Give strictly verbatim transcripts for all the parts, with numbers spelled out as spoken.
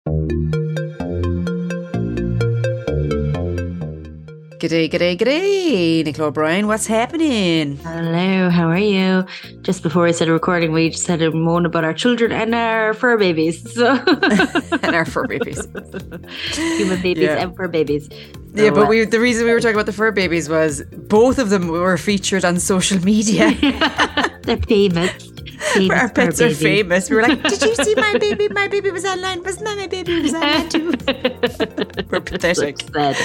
G'day, g'day, g'day, Nicola O'Brien. What's happening? Hello, how are you? Just before I started recording, we just had a moan about our children and our fur babies. So and our fur babies. Human babies yeah. and fur babies. So, yeah, but we the reason we were talking about the fur babies was both of them were featured on social media. They're famous. famous our pets are famous. We were like, did you see my baby? My baby was online. Wasn't that my baby? Was online too? We're pathetic.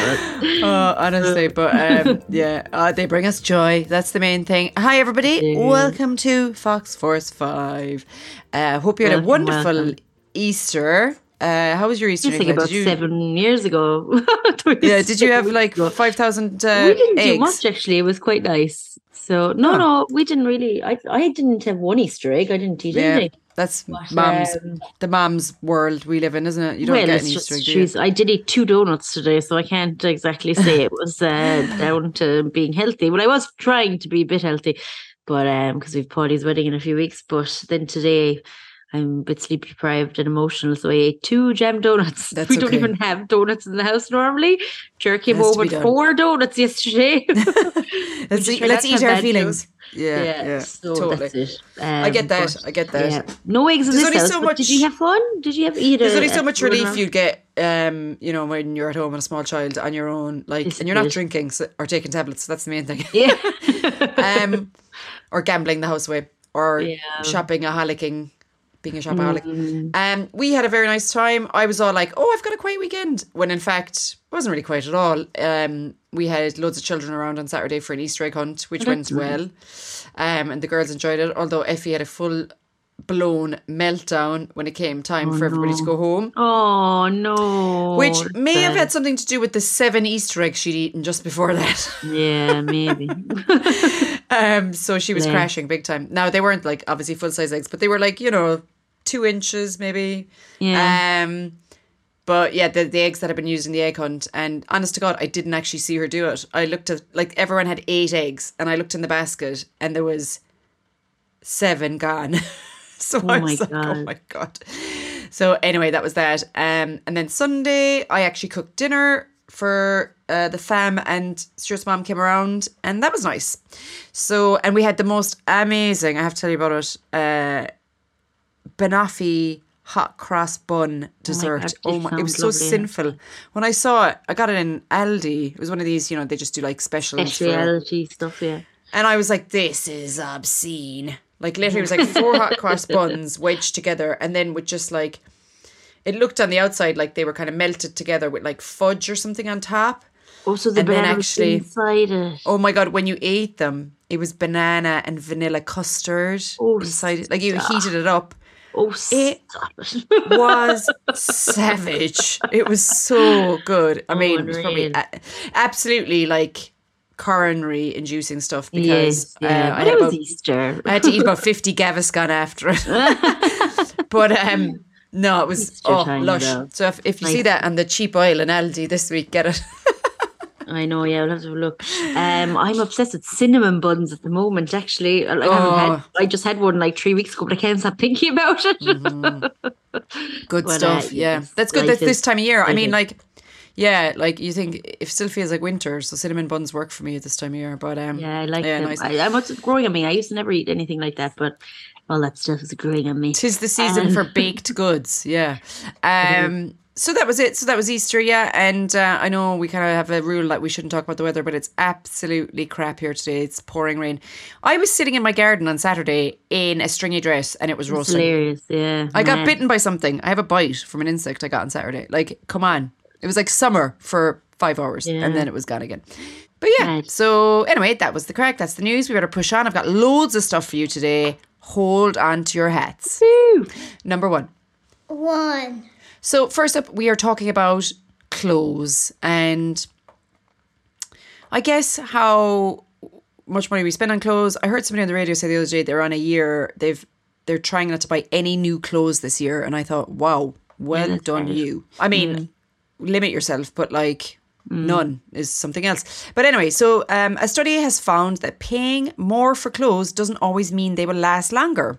Oh, honestly, but um, yeah, uh, they bring us joy. That's the main thing. Hi, everybody. Yeah. Welcome to Fox Force five. Uh, hope you had welcome, a wonderful welcome. Easter. Uh, how was your Easter? I think about you... seven years ago. Yeah, did you have like five thousand uh, We didn't eggs? do much, actually. It was quite nice. So, no, oh. no, we didn't really. I I didn't have one Easter egg. I didn't eat yeah, anything. That's but, mom's, um, the mom's world we live in, isn't it? You don't well, get an it's Easter just, egg. I did eat two donuts today, so I can't exactly say it was uh, down to being healthy. But I was trying to be a bit healthy, but um, because we've Paulie's wedding in a few weeks. But then today, I'm a bit sleep deprived and emotional, so I ate two jam donuts. That's we okay. don't even have donuts in the house normally. Jer came over with four donuts yesterday. let's eat, let's eat our feelings. Yeah, yeah, yeah so totally. That's it. Um, I get that. But, I get that. Yeah. No eggs in there's this house. So much, did you have fun? Did you have eat? There's a, only so much relief around? you'd get, um, you know, when you're at home with a small child on your own, like, this and you're not it. drinking so, or taking tablets. So that's the main thing. Yeah. um, or gambling the house away, or yeah. shopping, a halicking. Being a shopaholic. Mm. Um, we had a very nice time. I was all like, oh, I've got a quiet weekend. When in fact, it wasn't really quiet at all. Um, we had loads of children around on Saturday for an Easter egg hunt, which That's went well. Um, and the girls enjoyed it. Although Effie had a full blown meltdown when it came time oh, for everybody no. to go home. Oh, no. Which may Sad. have had something to do with the seven Easter eggs she'd eaten just before that. Yeah, maybe. um, so she was yeah. crashing big time. Now, they weren't like obviously full-size eggs, but they were like, you know, two inches maybe. Yeah. Um, but yeah, the, the eggs that had been used in the egg hunt. And honest to God, I didn't actually see her do it. I looked at, like, everyone had eight eggs. And I looked in the basket and there was seven gone. so oh I was was like, God. oh my God. So anyway, that was that. Um, and then Sunday, I actually cooked dinner for uh, the fam, and Stuart's mom came around, and that was nice. So, and we had the most amazing, I have to tell you about it, uh, banoffee hot cross bun dessert. Oh, my, God, oh my it was so lovely. sinful. When I saw it, I got it in Aldi. It was one of these, you know, they just do like specials. Specialty for, stuff, yeah. And I was like, this is obscene. Like literally it was like four hot cross buns wedged together, and then with just like, it looked on the outside like they were kind of melted together with like fudge or something on top. Oh, so the and banana then actually, was inside it. Oh my God, when you ate them, it was banana and vanilla custard oh, inside it. Like you stop. heated it up. Oh, it was savage. It was so good. I mean, oh, it was probably a- absolutely like coronary inducing stuff because yes, yeah. uh, I, had was about, Easter. I had to eat about fifty Gaviscon after it. But um, no, it was Easter oh time, lush. though. So if, if you nice. see that on the cheap oil in Aldi this week, get it. I know, yeah, I'll have to have a look. Um, I'm obsessed with cinnamon buns at the moment, actually. Like, oh. I, haven't had, I just had one like three weeks ago, but I can't stop thinking about it. Mm-hmm. Good but, stuff, uh, yeah. yes, That's good. That's this time of year. I mean, is. like, yeah, like you think it still feels like winter, so cinnamon buns work for me at this time of year. But um, yeah, I like yeah, them. nice. I, I'm what's growing on me. I used to never eat anything like that, but all that stuff is growing on me. Tis the season um, for baked goods, yeah. Um. So that was it. So that was Easter, yeah. And uh, I know we kind of have a rule that we shouldn't talk about the weather, but it's absolutely crap here today. It's pouring rain. I was sitting in my garden on Saturday in a stringy dress and it was roasting. Hilarious, yeah. I got man. bitten by something. I have a bite from an insect I got on Saturday. Like, come on. It was like summer for five hours yeah. and then it was gone again. But yeah, right. So anyway, that was the crack. That's the news. We better push on. I've got loads of stuff for you today. Hold on to your hats. Woo. Number one. One. So first up, we are talking about clothes and I guess how much money we spend on clothes. I heard somebody on the radio say the other day they're on a year, they've they're trying not to buy any new clothes this year, and I thought, wow, well yeah, done right. you. I mean, mm. limit yourself, but like mm. none is something else. But anyway, so um, a study has found that paying more for clothes doesn't always mean they will last longer.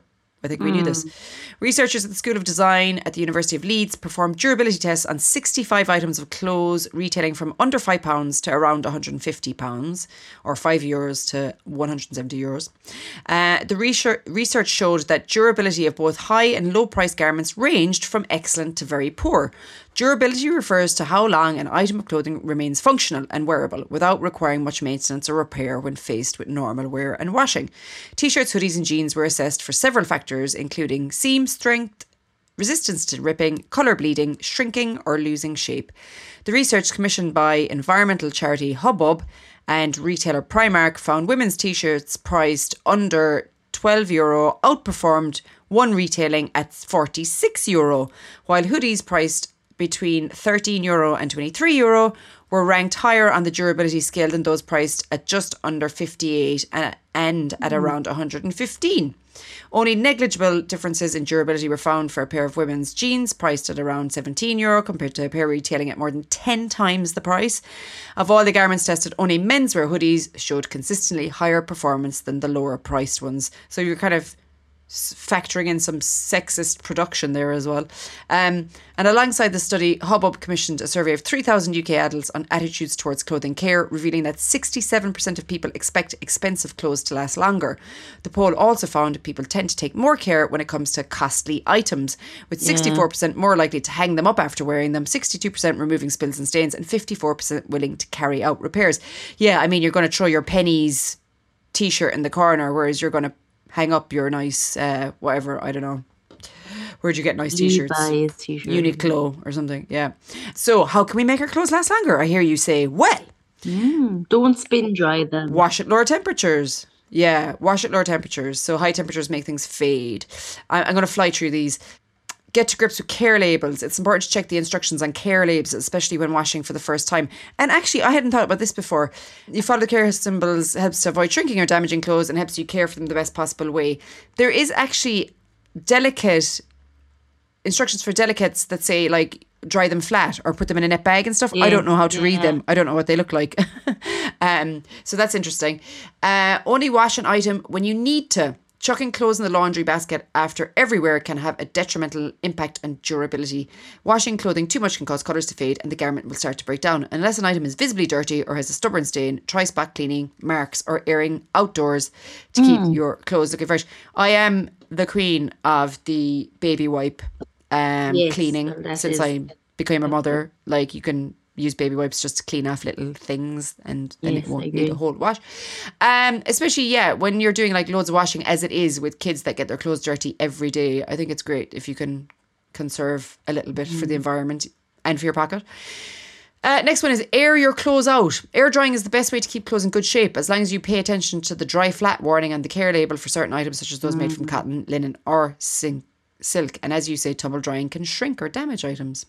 I think we mm. knew this. Researchers at the School of Design at the University of Leeds performed durability tests on sixty-five items of clothes retailing from under five pounds to around one hundred fifty pounds, or five euros to one hundred seventy euros. Uh, the research, research showed that durability of both high and low price garments ranged from excellent to very poor. Durability refers to how long an item of clothing remains functional and wearable without requiring much maintenance or repair when faced with normal wear and washing. T-shirts, hoodies and jeans were assessed for several factors, including seam strength, resistance to ripping, colour bleeding, shrinking or losing shape. The research, commissioned by environmental charity Hubbub and retailer Primark, found women's T-shirts priced under twelve euro outperformed one retailing at forty-six euro, while hoodies priced between thirteen euro and twenty-three euro were ranked higher on the durability scale than those priced at just under fifty-eight and, and at around one hundred fifteen. Only negligible differences in durability were found for a pair of women's jeans priced at around seventeen euro compared to a pair retailing at more than ten times the price. Of all the garments tested, only menswear hoodies showed consistently higher performance than the lower priced ones. So you're kind of factoring in some sexist production there as well. Um, and alongside the study, Hubbub commissioned a survey of three thousand U K adults on attitudes towards clothing care, revealing that sixty-seven percent of people expect expensive clothes to last longer. The poll also found people tend to take more care when it comes to costly items, with sixty-four percent more likely to hang them up after wearing them, sixty-two percent removing spills and stains, and fifty-four percent willing to carry out repairs. Yeah, I mean, you're going to throw your pennies T-shirt in the corner, whereas you're going to hang up your nice, uh, whatever, I don't know. Where'd you get nice T-shirts? Levi's T-shirt. Uniqlo or something, yeah. So how can we make our clothes last longer? I hear you say, well. Mm, don't spin dry them. Wash at lower temperatures. Yeah, wash at lower temperatures. So high temperatures make things fade. I- I'm going to fly through these. Get to grips with care labels. It's important to check the instructions on care labels, especially when washing for the first time. And actually, I hadn't thought about this before. You follow the care symbols, helps to avoid shrinking or damaging clothes and helps you care for them the best possible way. There is actually delicate instructions for delicates that say, like, dry them flat or put them in a net bag and stuff. Yeah, I don't know how to yeah. read them. I don't know what they look like. um, so that's interesting. Uh, only wash an item when you need to. Chucking clothes in the laundry basket after every wear can have a detrimental impact on durability. Washing clothing too much can cause colours to fade and the garment will start to break down. Unless an item is visibly dirty or has a stubborn stain, try spot cleaning, marks or airing outdoors to mm. keep your clothes looking fresh. I am the queen of the baby wipe um, yes, cleaning since is, I became a mother. Like, you can use baby wipes just to clean off little things and then yes, it won't need a whole wash. Um, especially, yeah, when you're doing like loads of washing as it is with kids that get their clothes dirty every day. I think it's great if you can conserve a little bit mm. for the environment and for your pocket. Uh, next one is air your clothes out. Air drying is the best way to keep clothes in good shape, as long as you pay attention to the dry flat warning on the care label for certain items such as those mm. made from cotton, linen or sil- silk. And as you say, tumble drying can shrink or damage items.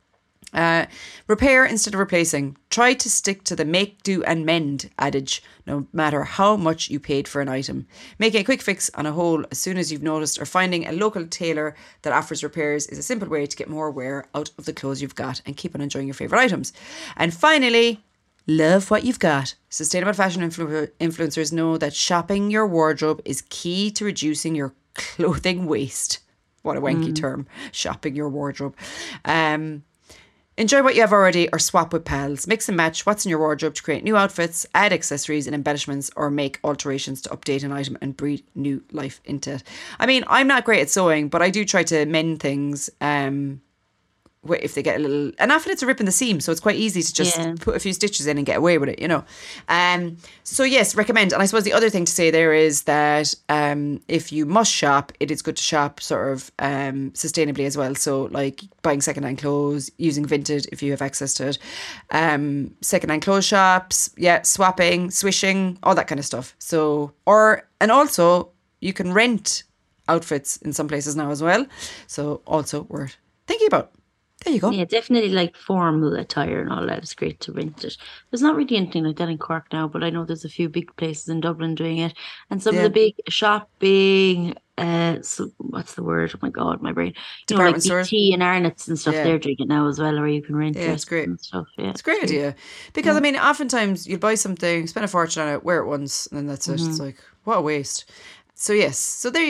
Uh, repair instead of replacing. Try to stick to the make, do and mend adage, no matter how much you paid for an item. Making a quick fix on a hole as soon as you've noticed or finding a local tailor that offers repairs is a simple way to get more wear out of the clothes you've got and keep on enjoying your favourite items. And finally, love what you've got. Sustainable fashion influ- influencers know that shopping your wardrobe is key to reducing your clothing waste. What a wanky mm. term, shopping your wardrobe. Um... Enjoy what you have already or swap with pals. Mix and match what's in your wardrobe to create new outfits, add accessories and embellishments, or make alterations to update an item and breathe new life into it. I mean, I'm not great at sewing, but I do try to mend things um, if they get a little... And often it's a rip in the seam, so it's quite easy to just yeah. put a few stitches in and get away with it, you know. Um, so yes, recommend. And I suppose the other thing to say there is that um, if you must shop, it is good to shop sort of um, sustainably as well. So like buying secondhand clothes, using Vinted if you have access to it, um, secondhand clothes shops, yeah, swapping, swishing, all that kind of stuff. So, or, and also you can rent outfits in some places now as well. So also worth thinking about. There you go. Yeah, definitely like formal attire and all that. It's great to rent it. There's not really anything like that in Cork now, but I know there's a few big places in Dublin doing it. And some yeah. of the big shopping, uh, so what's the word? Oh my God, my brain. You Department know, like stores. B T and Arnott's and stuff, yeah. they're doing it now as well, where you can rent yeah, it's great. and stuff. Yeah, it's a great idea. Because, yeah. I mean, oftentimes you'll buy something, spend a fortune on it, wear it once, and then that's mm-hmm. it. It's like, what a waste. So, yes. So, there you go.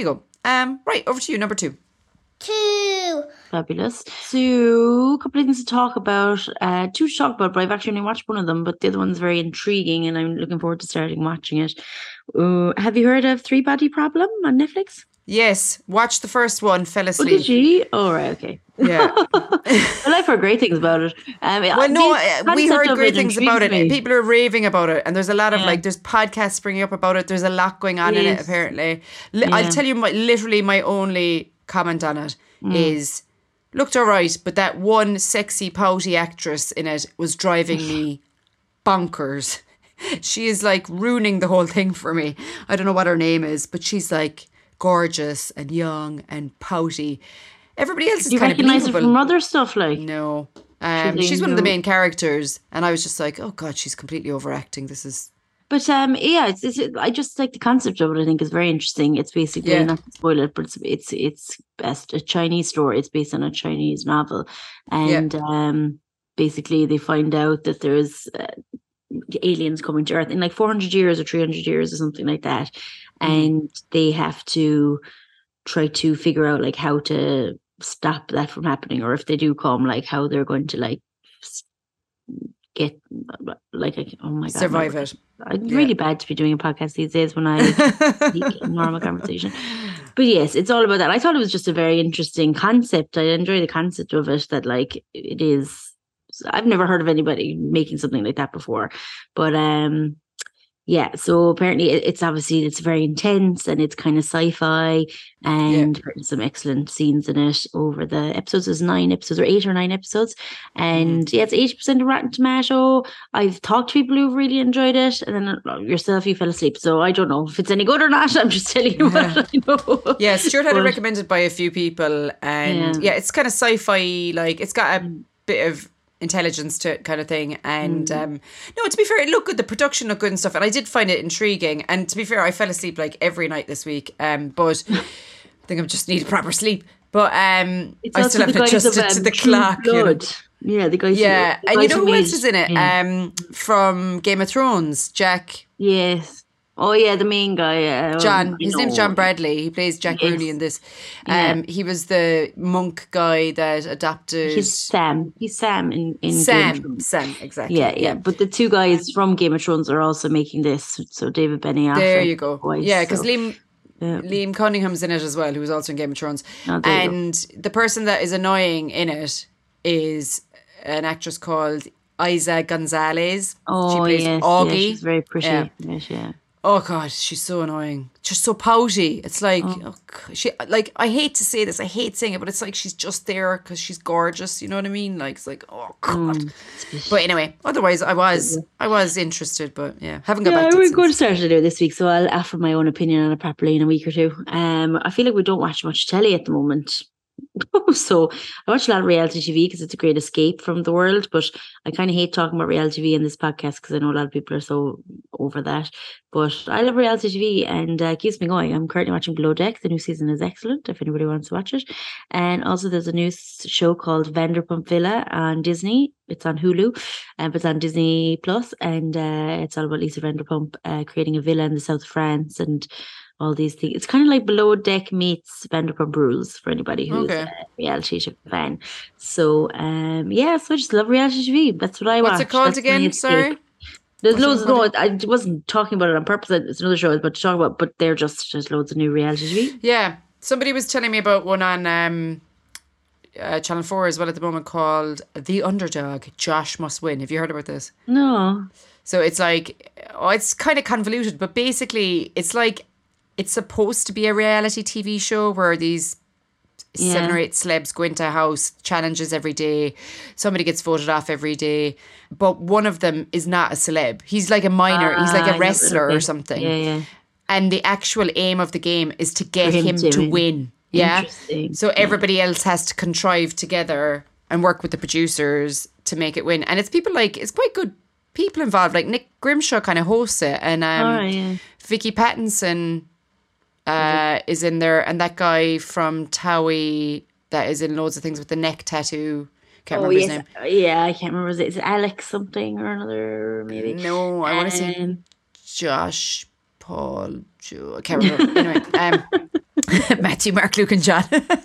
Um, right, over to you, number two. Two. Fabulous. So, a couple of things to talk about. Uh, two to talk about, but I've actually only watched one of them, but the other one's very intriguing and I'm looking forward to starting watching it. Uh, have you heard of Three Body Problem on Netflix? Yes, watched the first one, fell asleep. Oh, did you? Oh, right, okay. Yeah. Well, I've heard great things about it. Um, well, no, we heard great things about it. Me. People are raving about it. And there's a lot of, yeah. like, there's podcasts springing up about it. There's a lot going on yes. in it, apparently. Li- yeah. I'll tell you, my, literally, my only comment on it mm. is, looked all right, but that one sexy, pouty actress in it was driving me bonkers. She is, like, ruining the whole thing for me. I don't know what her name is, but she's, like, gorgeous and young and pouty. Everybody else is you kind of recognize believable. her from other stuff, like no. Um, she's, she's one of the main characters, and I was just like, oh god, she's completely overacting. This is. But um, yeah, it's, it's I just like the concept of it. I think is very interesting. It's basically yeah. not to spoil it, but it's it's it's best a Chinese story. It's based on a Chinese novel, and yeah. um, basically they find out that there's uh, aliens coming to Earth in like four hundred years or three hundred years or something like that, mm. and they have to try to figure out like how to stop that from happening, or if they do come, like how they're going to like get like oh my god survive it. It's yeah. really bad to be doing a podcast these days when I speak in normal conversation. But yes, it's all about that. I thought it was just a very interesting concept. I enjoy the concept of it, that like it is I've never heard of anybody making something like that before. But um yeah, so apparently it's obviously it's very intense and it's kind of sci-fi, and yeah. some excellent scenes in it over the episodes. There's nine episodes or eight or nine episodes, and yeah, it's eighty percent of Rotten Tomato. I've talked to people who've really enjoyed it, and then yourself, you fell asleep. So I don't know if it's any good or not. I'm just telling you yeah. what I know. Yeah, Stuart had but, it recommended by a few people, and yeah, yeah it's kind of sci-fi. Like it's got a bit of intelligence to it kind of thing, and mm. um no to be fair, it looked good, the production looked good and stuff, and I did find it intriguing, and to be fair I fell asleep like every night this week, um but I think I just need a proper sleep, but um it's I still haven't adjusted um, to the clock, you know? yeah the guys yeah the and guys you know who made, else is in it yeah. um from Game of Thrones, Jack yes Oh yeah, the main guy. Uh, John. His know. name's John Bradley. He plays Jack yes. Rooney in this. Um, yeah. He was the monk guy that adapted. He's Sam. He's Sam in, in Sam. Game of Thrones. Sam, exactly. Yeah, yeah, yeah. But the two guys from Game of Thrones are also making this. So David Benioff. There you go. Voice, yeah, because so. Liam. Yeah. Liam Cunningham's in it as well, who was also in Game of Thrones. Oh, and the person that is annoying in it is an actress called Isa Gonzalez. Oh, she plays yes, Augie. Yeah, she's very pretty. Yeah. Yes, yeah. Oh god, she's so annoying. Just so pouty. It's like, oh. Oh, she like. I hate to say this. I hate saying it, but it's like she's just there because she's gorgeous. You know what I mean? Like it's like, oh god. Mm. But anyway, otherwise, I was, I was interested, but yeah, haven't got yeah, back to it. We're since. going to start it this week, so I'll offer my own opinion on it properly in a week or two. Um, I feel like we don't watch much telly at the moment. So I watch a lot of reality T V because it's a great escape from the world, but I kind of hate talking about reality T V in this podcast because I know a lot of people are so over that. But I love reality T V and uh, it keeps me going. I'm currently watching Below Deck. The new season is excellent if anybody wants to watch it. And also there's a new show called Vanderpump Villa on Disney. It's on Hulu, uh, but it's on Disney Plus, and uh, it's all about Lisa Vanderpump uh, creating a villa in the south of France and all these things. It's kind of like Below Deck meets Vanderpump Rules for anybody who's okay. a reality T V fan. So, um, yeah, so I just love reality T V. That's what I watch. What's it called That's again? Sorry? There's What's loads. No, I wasn't talking about it on purpose. It's another show I was about to talk about, but they're just, just loads of new reality T V. Yeah. Somebody was telling me about one on um, uh, Channel four as well at the moment called The Underdog. Josh Must Win. Have you heard about this? No. So it's like, oh, it's kind of convoluted, but basically it's like, it's supposed to be a reality T V show where these yeah. seven or eight celebs go into a house, challenges every day. Somebody gets voted off every day. But one of them is not a celeb. He's like a minor. Ah, He's like a wrestler or something. Yeah, yeah. And the actual aim of the game is to get him, him to, to win. win. Yeah. So everybody else has to contrive together and work with the producers to make it win. And it's people like, it's quite good people involved. Like Nick Grimshaw kind of hosts it. And um, oh, yeah. Vicky Pattinson Uh, is in there, and that guy from Towie that is in loads of things with the neck tattoo. Can't oh, remember yes. his name. Yeah, I can't remember. Is it, is it Alex something or another? Maybe. No, I um, want to say Josh Paul. Joe. I can't remember. Anyway, um, Matthew, Mark, Luke and John.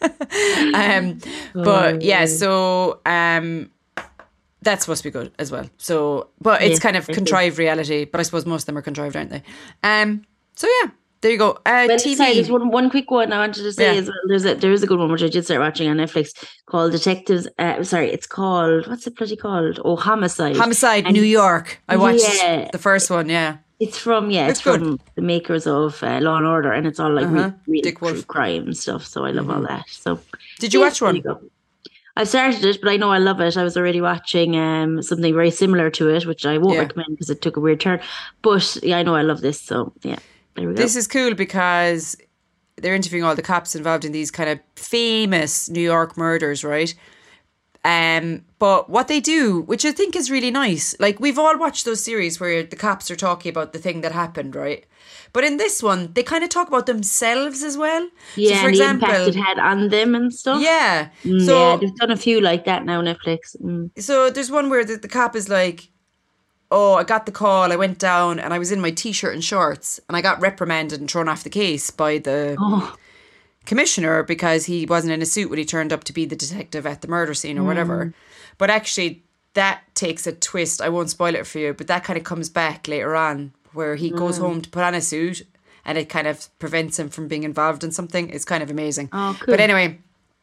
um, but yeah, so um, that's supposed to be good as well. So, but it's Yes, kind of it is. contrived reality, but I suppose most of them are contrived, aren't they? Um, so yeah, there you go. Uh, Well, T sorry, V. there's one, one quick one I wanted to say Yeah. as well. There's a there is a good one which I did start watching on Netflix called Detectives. Uh, sorry, it's called what's it bloody called? Oh, Homicide. Homicide, And New York. I watched Yeah. the first one, yeah. It's from yeah, it's It's good. from the makers of uh, Law and Order, and it's all like Uh-huh. real, real Dick Wolf. true crime and stuff. So I love all that. So Did you yeah, watch there one? you go. I've started it, but I know I love it. I was already watching um something very similar to it, which I won't Yeah. recommend because it took a weird turn. But yeah, I know I love this. So yeah, there we go. This is cool because they're interviewing all the cops involved in these kind of famous New York murders, right? Um, but what they do, which I think is really nice, like we've all watched those series where the cops are talking about the thing that happened, right? But in this one, they kind of talk about themselves as well. Yeah, so for and example, the impact it had on them and stuff. yeah. Mm, So yeah, they've done a few like that now, Netflix. Mm. So there's one where the, the cop is like, oh, I got the call, I went down and I was in my t-shirt and shorts and I got reprimanded and thrown off the case by the Oh, commissioner because he wasn't in a suit when he turned up to be the detective at the murder scene or whatever. But actually that takes a twist. I won't spoil it for you, but that kind of comes back later on where he goes home to put on a suit and it kind of prevents him from being involved in something. It's kind of amazing. Oh, cool. But anyway,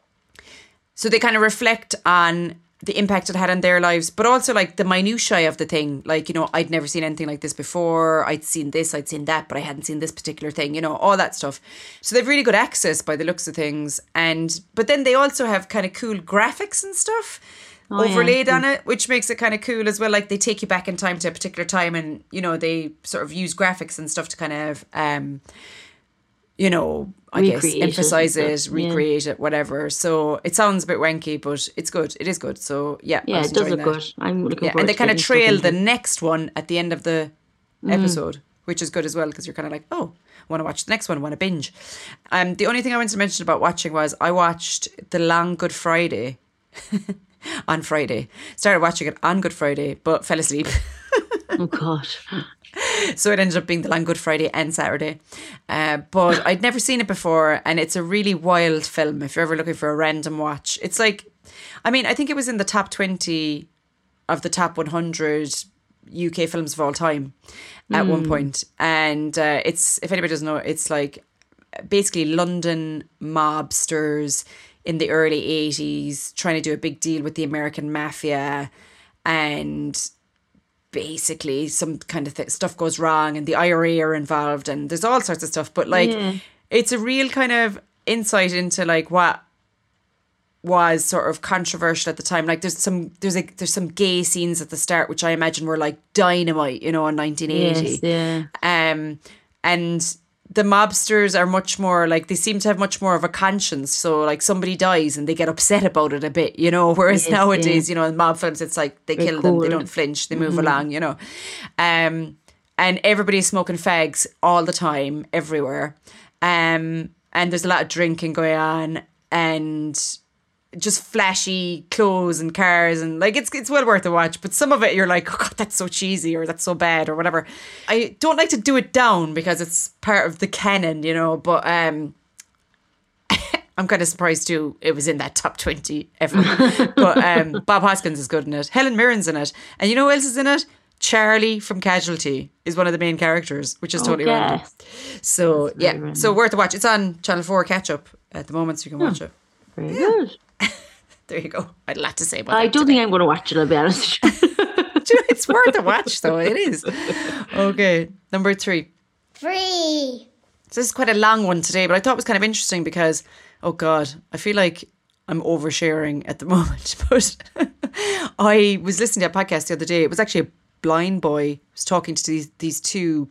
so they kind of reflect on the impact it had on their lives, but also like the minutiae of the thing. Like, you know, I'd never seen anything like this before. I'd seen this, I'd seen that, but I hadn't seen this particular thing, you know, all that stuff. So they've really good access by the looks of things. And, but then they also have kind of cool graphics and stuff Oh, yeah. overlaid on it, which makes it kind of cool as well. Like they take you back in time to a particular time and, you know, they sort of use graphics and stuff to kind of, um, you know, I Recreate guess it emphasize and it, stuff, yeah. recreate it, whatever. So it sounds a bit wanky, but it's good. It is good. So yeah, I yeah, was it does enjoying look that. good. I'm looking Yeah, forward and they to kind of getting stuck trail into the it. next one at the end of the Mm. episode, which is good as well because you're kind of like, oh, want to watch the next one, want to binge. Um, the only thing I wanted to mention about watching was I watched The Long Good Friday on Friday. Started watching it on Good Friday, but fell asleep. Oh God. So it ended up being The Long Good Friday and Saturday. Uh, but I'd never seen it before, and it's a really wild film if you're ever looking for a random watch. It's like, I mean, I think it was in the top twenty of the top one hundred U K films of all time at Mm. one point. And uh, it's, if anybody doesn't know, it's like basically London mobsters in the early eighties trying to do a big deal with the American mafia, and basically some kind of th- stuff goes wrong and the I R A are involved and there's all sorts of stuff, but like Yeah. it's a real kind of insight into like what was sort of controversial at the time. Like there's some there's like there's some gay scenes at the start which I imagine were like dynamite, you know, in nineteen eighty. Yes, yeah. Um and the mobsters are much more like, they seem to have much more of a conscience. So like somebody dies and they get upset about it a bit, you know, whereas Yes, nowadays, you know, in mob films, it's like they Very kill them, they cold. don't flinch, they move along, you know. Um, and everybody's smoking fags all the time, everywhere. Um, and there's a lot of drinking going on and just flashy clothes and cars, and like it's it's well worth a watch. But some of it you're like, oh God, that's so cheesy or that's so bad or whatever. I don't like to do it down because it's part of the canon, you know, but um I'm kind of surprised too it was in that top twenty ever. But um Bob Hoskins is good in it, Helen Mirren's in it, and you know who else is in it? Charlie from Casualty is one of the main characters, which is totally Okay. random. So That's very yeah, random. so worth a watch. It's on Channel four catch up at the moment, so you can watch it. Very good. There you go. I had a lot to say about I that don't today. think I'm going to watch it, I'll be honest. It's worth a watch, though. It is. Okay, number three. Free. So this is quite a long one today, but I thought it was kind of interesting because, oh God, I feel like I'm oversharing at the moment. But I was listening to a podcast the other day. It was actually a blind boy who was talking to these these two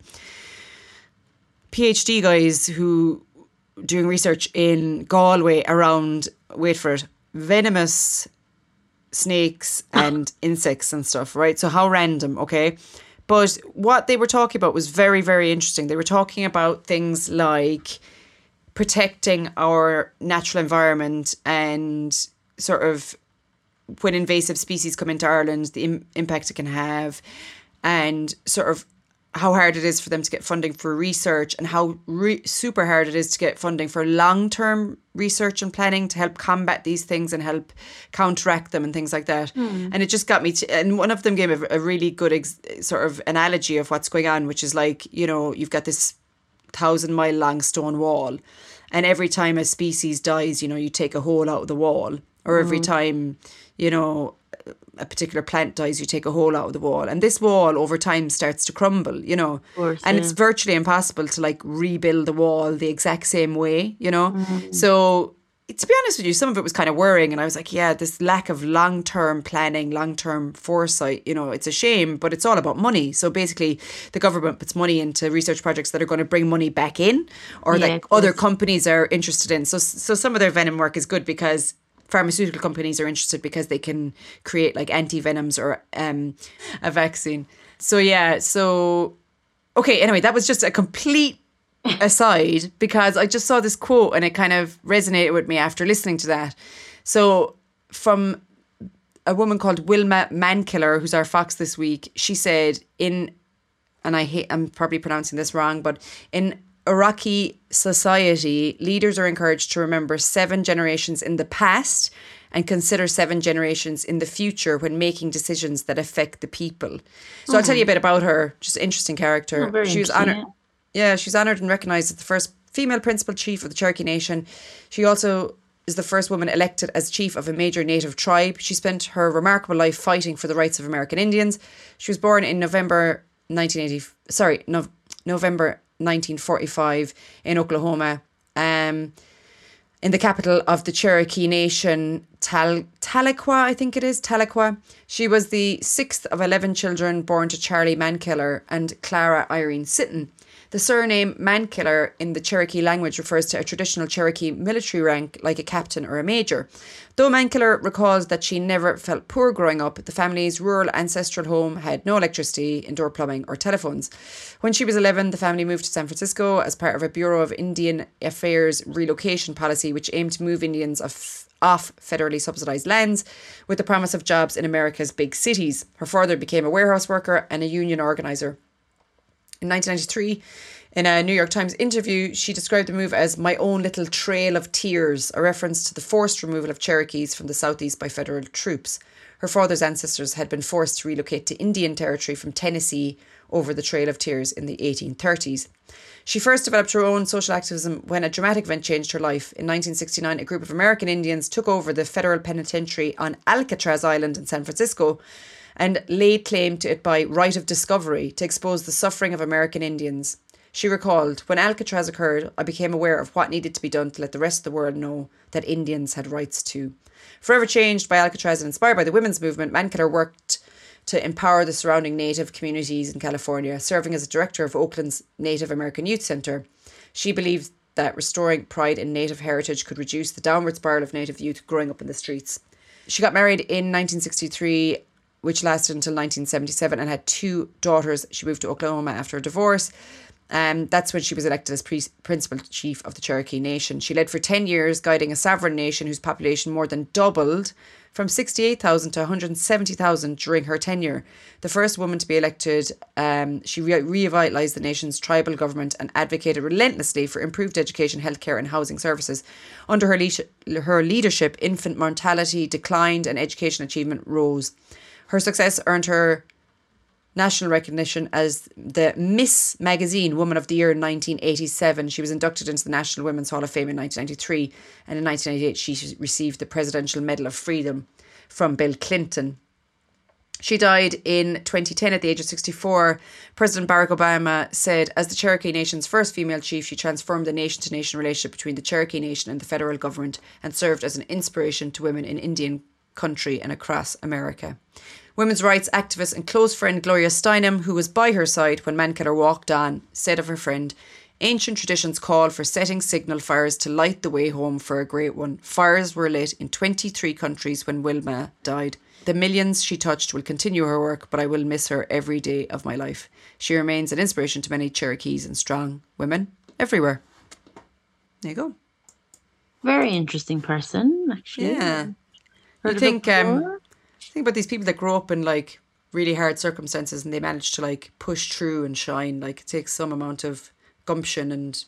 PhD guys who doing research in Galway around, wait for it, venomous snakes and insects and stuff, right? So how random, okay? But what they were talking about was very, very interesting. They were talking about things like protecting our natural environment and sort of when invasive species come into Ireland, the Im- impact it can have, and sort of how hard it is for them to get funding for research and how re- super hard it is to get funding for long-term research and planning to help combat these things and help counteract them and things like that. Mm. And it just got me to, and one of them gave a, a really good ex, sort of analogy of what's going on, which is like, you know, you've got this thousand mile long stone wall, and every time a species dies, you know, you take a hole out of the wall, or every mm. time, you know, a particular plant dies, you take a hole out of the wall, and this wall over time starts to crumble, you know, course, and yeah. it's virtually impossible to like rebuild the wall the exact same way, you know. Mm-hmm. So to be honest with you, some of it was kind of worrying, and I was like, yeah, this lack of long-term planning, long-term foresight, you know, it's a shame, but it's all about money. So basically the government puts money into research projects that are going to bring money back in, or yeah, that other companies are interested in. So so some of their venom work is good because pharmaceutical companies are interested because they can create like anti-venoms or um, a vaccine. So yeah, so, okay, anyway, that was just a complete aside because I just saw this quote and it kind of resonated with me after listening to that. So from a woman called Wilma Mankiller, who's our Fox this week, she said in, and I hate, I'm probably pronouncing this wrong, but in Iraqi society, leaders are encouraged to remember seven generations in the past and consider seven generations in the future when making decisions that affect the people. So oh. I'll tell you a bit about her. Just an interesting character. Oh, she was honored. Yeah, she's honored and recognized as the first female principal chief of the Cherokee Nation. She also is the first woman elected as chief of a major native tribe. She spent her remarkable life fighting for the rights of American Indians. She was born in November nineteen eighty. Sorry, no, November. nineteen forty-five in Oklahoma, um, in the capital of the Cherokee Nation, Tal- Tahlequah, I think it is, Tahlequah. She was the sixth of eleven children born to Charlie Mankiller and Clara Irene Sitton. The surname Mankiller in the Cherokee language refers to a traditional Cherokee military rank like a captain or a major. Though Mankiller recalls that she never felt poor growing up, the family's rural ancestral home had no electricity, indoor plumbing or telephones. When she was eleven, the family moved to San Francisco as part of a Bureau of Indian Affairs relocation policy which aimed to move Indians off, off federally subsidised lands with the promise of jobs in America's big cities. Her father became a warehouse worker and a union organiser. In nineteen ninety-three, in a New York Times interview, she described the move as my own little trail of tears, a reference to the forced removal of Cherokees from the southeast by federal troops. Her father's ancestors had been forced to relocate to Indian Territory from Tennessee over the Trail of Tears in the eighteen thirties. She first developed her own social activism when a dramatic event changed her life. In nineteen sixty-nine, a group of American Indians took over the federal penitentiary on Alcatraz Island in San Francisco and laid claim to it by right of discovery to expose the suffering of American Indians. She recalled, when Alcatraz occurred, I became aware of what needed to be done to let the rest of the world know that Indians had rights too. Forever changed by Alcatraz and inspired by the women's movement, Mankiller worked to empower the surrounding Native communities in California, serving as a director of Oakland's Native American Youth Centre. She believed that restoring pride in Native heritage could reduce the downward spiral of Native youth growing up in the streets. She got married in nineteen sixty-three, which lasted until nineteen seventy-seven, and had two daughters. She moved to Oklahoma after a divorce. Um, that's when she was elected as pre- principal chief of the Cherokee Nation. She led for ten years, guiding a sovereign nation whose population more than doubled from sixty-eight thousand to one hundred seventy thousand during her tenure. The first woman to be elected, um, she re- revitalised the nation's tribal government and advocated relentlessly for improved education, healthcare and housing services. Under her, le- her leadership, infant mortality declined and education achievement rose. Her success earned her national recognition as the Miss Magazine Woman of the Year in nineteen eighty-seven. She was inducted into the National Women's Hall of Fame in nineteen ninety-three, and in nineteen ninety-eight she received the Presidential Medal of Freedom from Bill Clinton. She died in twenty ten at the age of sixty-four. President Barack Obama said, as the Cherokee Nation's first female chief, she transformed the nation-to-nation relationship between the Cherokee Nation and the federal government and served as an inspiration to women in Indian country and across America. Women's rights activist and close friend Gloria Steinem, who was by her side when Mankiller walked on, said of her friend, ancient traditions call for setting signal fires to light the way home for a great one. Fires were lit in twenty-three countries when Wilma died. The millions she touched will continue her work, but I will miss her every day of my life. She remains an inspiration to many Cherokees and strong women everywhere. There you go. Very interesting person, actually. Yeah. You think, um, think about these people that grow up in like really hard circumstances and they manage to like push through and shine. Like it takes some amount of gumption and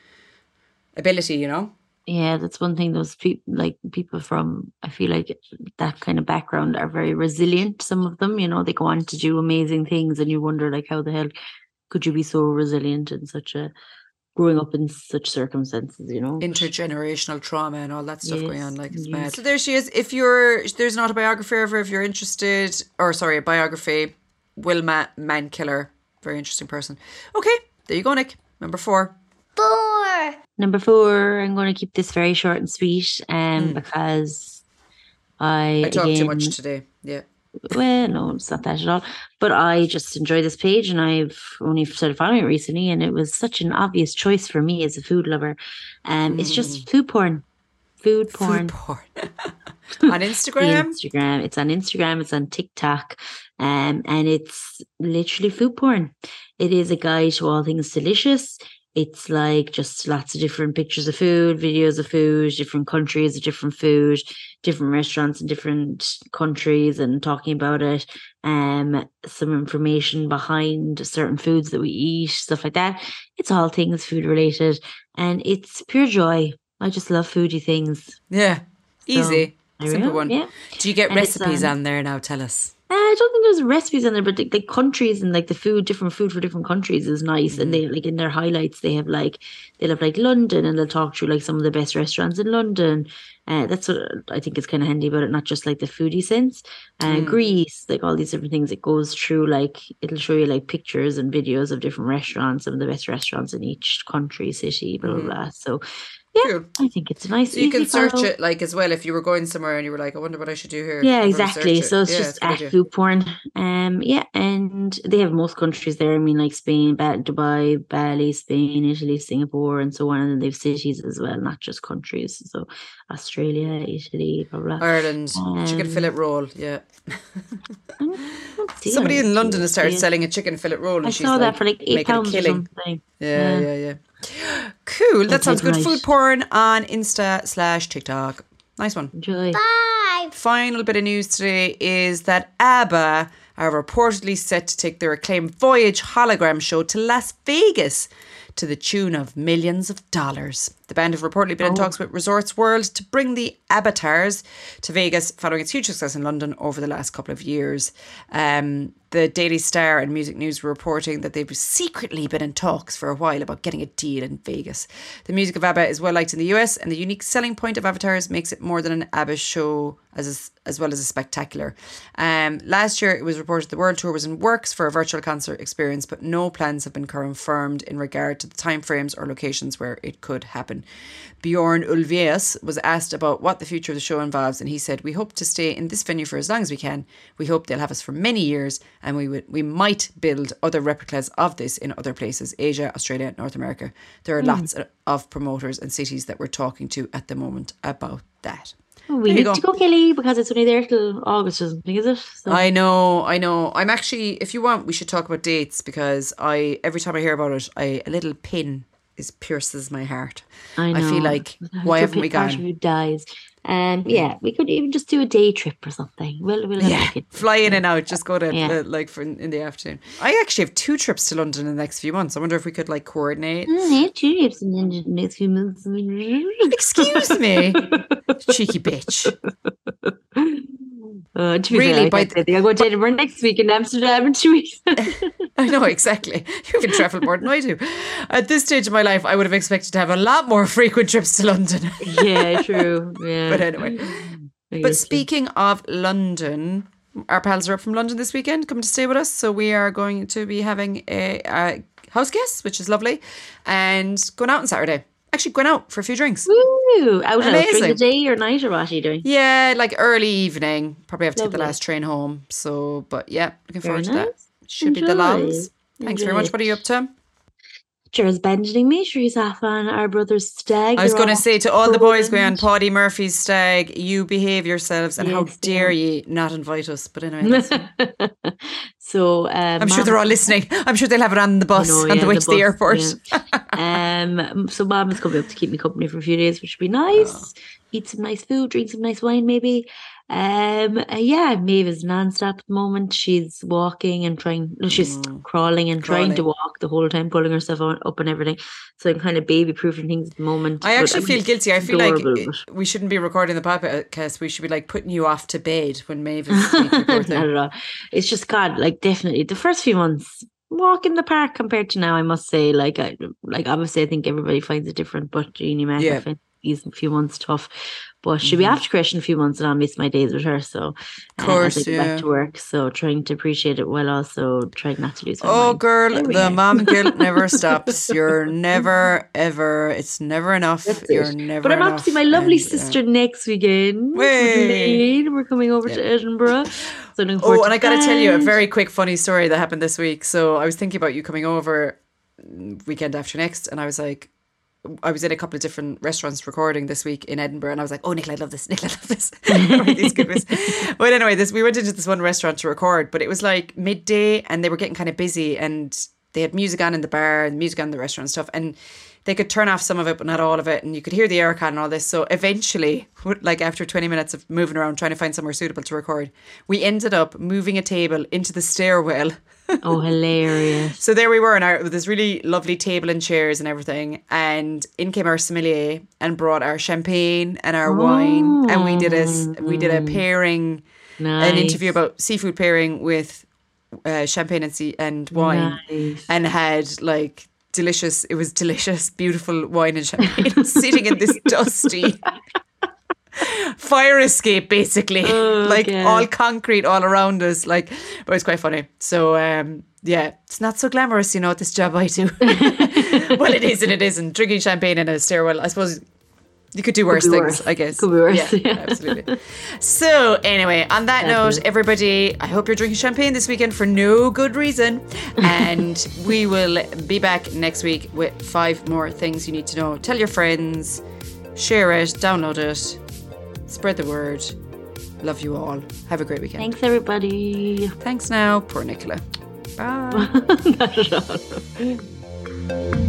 ability, you know? Yeah, that's one thing. Those people, like people from, I feel like that kind of background are very resilient. Some of them, you know, they go on to do amazing things and you wonder like, how the hell could you be so resilient in such a, growing up in such circumstances, you know? Intergenerational trauma and all that stuff yes, going on, like it's yes. mad. So there she is. If you're, there's an autobiography of her, if you're interested, or sorry, a biography, Wilma Mankiller, very interesting person. Okay, there you go, Nick. Number four. Four. Number four, I'm going to keep this very short and sweet um, mm. because I, I talked again, too much today, yeah. Well, no, it's not that at all. But I just enjoy this page and I've only started following it recently and it was such an obvious choice for me as a food lover. Um, mm. It's just food porn. Food porn. Food porn. On Instagram? Instagram. It's on Instagram. It's on TikTok. Um, and it's literally food porn. It is a guide to all things delicious. It's like just lots of different pictures of food, videos of food, different countries of different food, different restaurants in different countries and talking about it. Um, some information behind certain foods that we eat, stuff like that. It's all things food related and it's pure joy. I just love foodie things. Yeah, easy, so, simple one. Yeah. Do you get and recipes um, on there now? Tell us. I don't think there's recipes on there, but like the countries and like the food, different food for different countries is nice. Mm-hmm. And they like in their highlights, they have like, they'll have like London and they'll talk through like some of the best restaurants in London. Uh, that's what I think is kind of handy about it, not just like the foodie sense. Uh, mm. Greece, like all these different things. It goes through like, it'll show you like pictures and videos of different restaurants, some of the best restaurants in each country, city, blah, blah, blah. So yeah, cool. I think it's a nice. So you can search follow. it like as well if you were going somewhere and you were like, I wonder what I should do here. Yeah, exactly. It. So it's yeah, just it's at food porn. Um, yeah, and they have most countries there. I mean, like Spain, Dubai, Bali, Spain, Italy, Singapore, and so on. And then they have cities as well, not just countries. So Australia, Italy, blah blah. Ireland, um, chicken fillet roll. Yeah. Somebody it. in London has started selling a chicken fillet roll. And I she's saw that like for like eight pounds or something. Yeah, yeah, yeah. yeah. Cool. That That's sounds good. Right. Food porn on Insta slash TikTok. Nice one. Enjoy. Five. Final bit of news today is that ABBA are reportedly set to take their acclaimed Voyage hologram show to Las Vegas to the tune of millions of dollars. The band have reportedly been oh. in talks with Resorts World to bring the avatars to Vegas following its huge success in London over the last couple of years. Um, the Daily Star and Music News were reporting that they've secretly been in talks for a while about getting a deal in Vegas. The music of ABBA is well liked in the U S and the unique selling point of avatars makes it more than an ABBA show as a, as well as a spectacular. Um, last year it was reported the world tour was in works for a virtual concert experience, but no plans have been confirmed in regard to the timeframes or locations where it could happen. Bjorn Ulvaeus was asked about what the future of the show involves and he said, we hope to stay in this venue for as long as we can. We hope they'll have us for many years and we would we might build other replicas of this in other places, Asia, Australia, North America. There are mm. lots of promoters and cities that we're talking to at the moment about that. Oh, we need go. to go, Kelly, because it's only there till August or something, is it? So. I know, I know. I'm actually, if you want, we should talk about dates because I every time I hear about it, I a little pin is pierces my heart. I know. I feel like, why haven't we gone? Who dies? Um, yeah, we could even just do a day trip or something. We'll, we'll yeah, fly in and out. Just go to yeah. uh, like for in, in the afternoon. I actually have two trips to London in the next few months. I wonder if we could like coordinate. Mm, yeah, two trips in the next few months. Excuse me, cheeky bitch. Uh, to be really, fair, by I think I'll go to Edinburgh next week in Amsterdam in two weeks. I know, exactly. You can travel more than I do. At this stage of my life, I would have expected to have a lot more frequent trips to London. Yeah, true. Yeah. But anyway. But speaking you. of London, our pals are up from London this weekend, coming to stay with us. So we are going to be having a, a house guest, which is lovely, and going out on Saturday. Actually, going out for a few drinks. Woo! Out during the day or night, or what are you doing? Yeah, like early evening. Probably have to Lovely. take the last train home. So, but yeah, looking Very forward nice. to that. Should Enjoy. be the loves. Thanks Enjoy. very much. What are you up to? Sure, Benjamin me. Sure, he's off on our brother's stag. I was They're going to off say to all the boys going on Poland. Paddy Murphy's stag, you behave yourselves, and how Yes, dare yeah. ye not invite us? But anyway, that's so um, I'm sure they're all listening. I'm sure they'll have it on the bus know, on yeah, the way the to the bus, airport. yeah. um, so Mom is coming up to keep me company for a few days, which would be nice. Oh. Eat some nice food, drink some nice wine, maybe. Um, uh, yeah, Maeve is non-stop at the moment. She's walking and trying, no, she's Mm. crawling and Crawling. trying to walk the whole time, pulling herself on, up and everything. So I'm kind of baby-proofing things at the moment. I but actually I'm feel guilty. I feel adorable, like but- we shouldn't be recording the podcast. We should be like putting you off to bed when Maeve is recording. Not at all. It's just God, like definitely the first few months walk in the park compared to now. I must say, like, I like obviously I think everybody finds it different, but Jeannie Mac, Yeah. I find these few months tough. But she'll be after creche in a few months, and I'll miss my days with her. So, Of course, uh, as I go yeah. back to work. So, trying to appreciate it while also trying not to lose my Oh, mind. girl, There we the are. mom guilt never stops. You're never, ever, it's never enough. That's You're it. never But I'm enough. up to see my lovely and, uh, sister next weekend. Way. Lane. We're coming over Yeah. to Edinburgh. So looking forward Oh, to and I got to tell you a that. very quick funny story that happened this week. So I was thinking about you coming over weekend after next, and I was like, I was in a couple of different restaurants recording this week in Edinburgh, and I was like, oh, Nicola, I love this. Nicola, I love this. These good ones. But anyway, this we went into this one restaurant to record, but it was like midday, and they were getting kind of busy, and they had music on in the bar and music on in the restaurant and stuff, and they could turn off some of it, but not all of it, and you could hear the aircon and all this. So eventually, like after twenty minutes of moving around trying to find somewhere suitable to record, we ended up moving a table into the stairwell. Oh, hilarious. So there we were, in our, with this really lovely table and chairs and everything. And in came our sommelier and brought our champagne and our wine, and we did a we did a pairing, Nice. an interview about seafood pairing with uh, champagne and sea and wine, Nice. and had like delicious. It was delicious, beautiful wine and champagne sitting in this dusty fire escape, basically, Oh, like God. all concrete all around us. Like, but it's quite funny. So, um, yeah, it's not so glamorous, you know, this job I do. Well, it is and it isn't. Drinking champagne in a stairwell, I suppose you could do worse be things, worse. I guess. Could be worse, Yeah, yeah. absolutely. So, anyway, on that note, Definitely. everybody, I hope you're drinking champagne this weekend for no good reason. And we will be back next week with five more things you need to know. Tell your friends, share it, download it, spread the word. Love you all. Have a great weekend. Thanks, everybody. Thanks now. Poor Nicola. Bye. Not at all.